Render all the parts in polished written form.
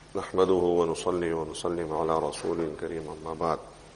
نحمده ونصلي ونسلم على رسول الكريم أما بعد.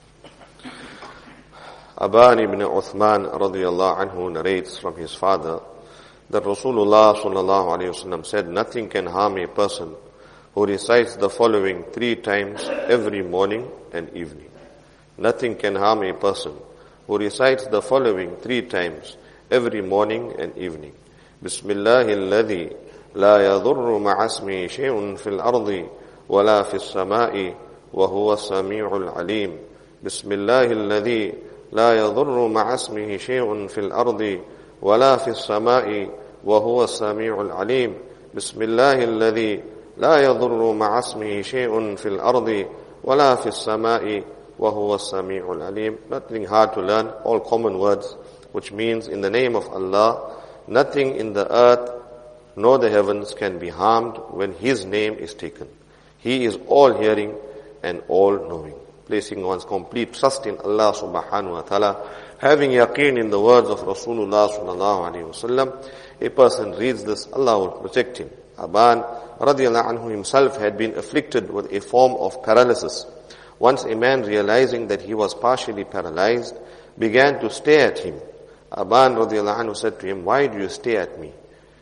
Aban ibn Uthman radiyallahu anhu narrates from his father that Rasulullah sallallahu alayhi wasallam said, nothing can harm a person who recites the following 3 times every morning and evening. Nothing can harm a person who recites the following 3 times every morning and evening. Bismillahil ladhi la yadurru ma'asmi shay'un fil ardi wala fis sama'i wa huwa as-sami'ul alim. Bismillahil ladhi la yadurru ma'asmihi shay'un fil ardi wala fis sama'i wa huwa as-sami'ul alim. Bismillahil ladhi la yadurru ma'asmihi shay'un fil ardi wala fis sama'i wa huwa as-sami'ul alim. Nothing hard to learn, all common words, which means in the name of Allah, nothing in the earth nor the heavens can be harmed when His name is taken. He is all hearing and all knowing. Placing one's complete trust in Allah subhanahu wa ta'ala, having yaqeen in the words of Rasulullah sallallahu alayhi wa sallam, a person reads this, Allah will protect him. Aban radiyallahu anhu himself had been afflicted with a form of paralysis. Once a man, realizing that he was partially paralyzed, began to stare at him. Aban radiyallahu anhu said to him, why do you stare at me?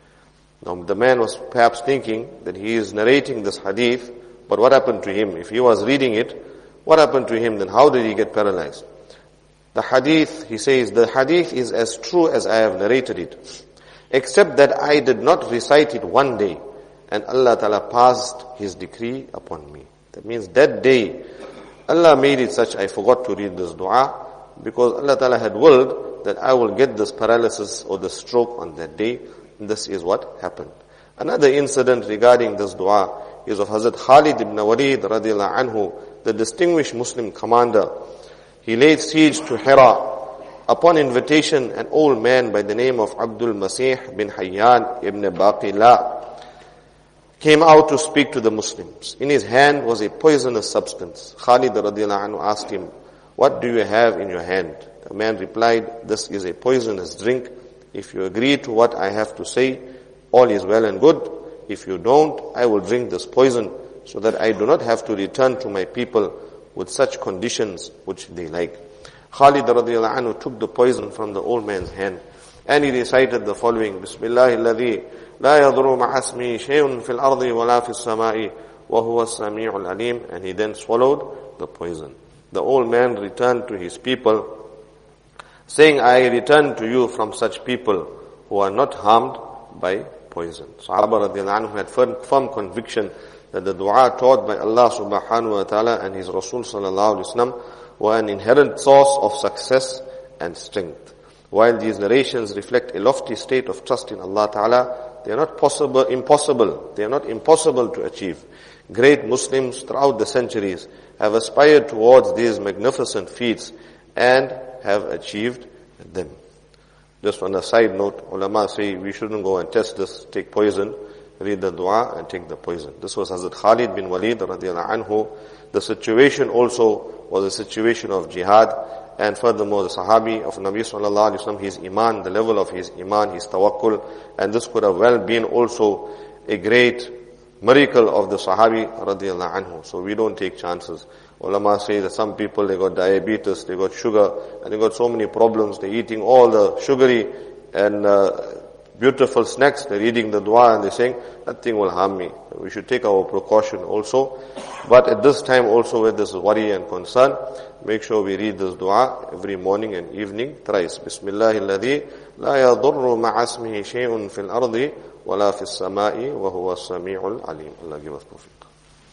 Now the man was perhaps thinking that he is narrating this hadith, but what happened to him? If he was reading it, what happened to him? Then how did he get paralyzed? The hadith, he says, the hadith is as true as I have narrated it, except that I did not recite it one day, and Allah Ta'ala passed His decree upon me. That means that day, Allah made it such I forgot to read this dua, because Allah Ta'ala had willed that I will get this paralysis or the stroke on that day, and this is what happened. Another incident regarding this dua is of Hazrat Khalid ibn Walid radiyallahu anhu, the distinguished Muslim commander. He laid siege to Hira. Upon invitation, an old man by the name of Abdul Masih bin Hayyan ibn Baqila came out to speak to the Muslims. In his hand was a poisonous substance. Khalid radiyallahu anhu asked him, what do you have in your hand? The man replied, this is a poisonous drink. If you agree to what I have to say, all is well and good. If you don't, I will drink this poison so that I do not have to return to my people with such conditions which they like. Khalid radiyallahu anhu took the poison from the old man's hand and he recited the following, Bismillahil ladhi la yadurru ma'asmi shay'un fil ardi wala fis sama'i wa huwa as-sami'ul alim, and he then swallowed the poison. The old man returned to his people saying, I return to you from such people who are not harmed by poison. Sahaba radiyallahu anhu had firm conviction that the dua taught by Allah subhanahu wa ta'ala and His Rasul sallallahu alayhi wa sallam were an inherent source of success and strength. While these narrations reflect a lofty state of trust in Allah ta'ala, they are not impossible. They are not impossible to achieve. Great Muslims throughout the centuries have aspired towards these magnificent feats and have achieved them. Just on a side note, ulama say we shouldn't go and test this, take poison, read the dua and take the poison. This was Hazrat Khalid bin Walid radiyallahu anhu. The situation also was a situation of jihad, and furthermore the sahabi of Nabi sallallahu alaihi wasallam, his iman, the level of his iman, his tawakkul, and this could have well been also a great miracle of the sahabi radiyallahu anhu. So we don't take chances. Ulama say that some people, they got diabetes, they got sugar, and they got so many problems. They're eating all the sugary and beautiful snacks. They're reading the dua and they're saying, nothing will harm me. We should take our precaution also. But at this time also, where there's worry and concern, make sure we read this dua every morning and evening thrice. Bismillahil ladhi la yadurru ma'asmihi shay'un fil ardi wala fis sama'i wa huwa as-sami'ul alim. Allah give us tawfiq.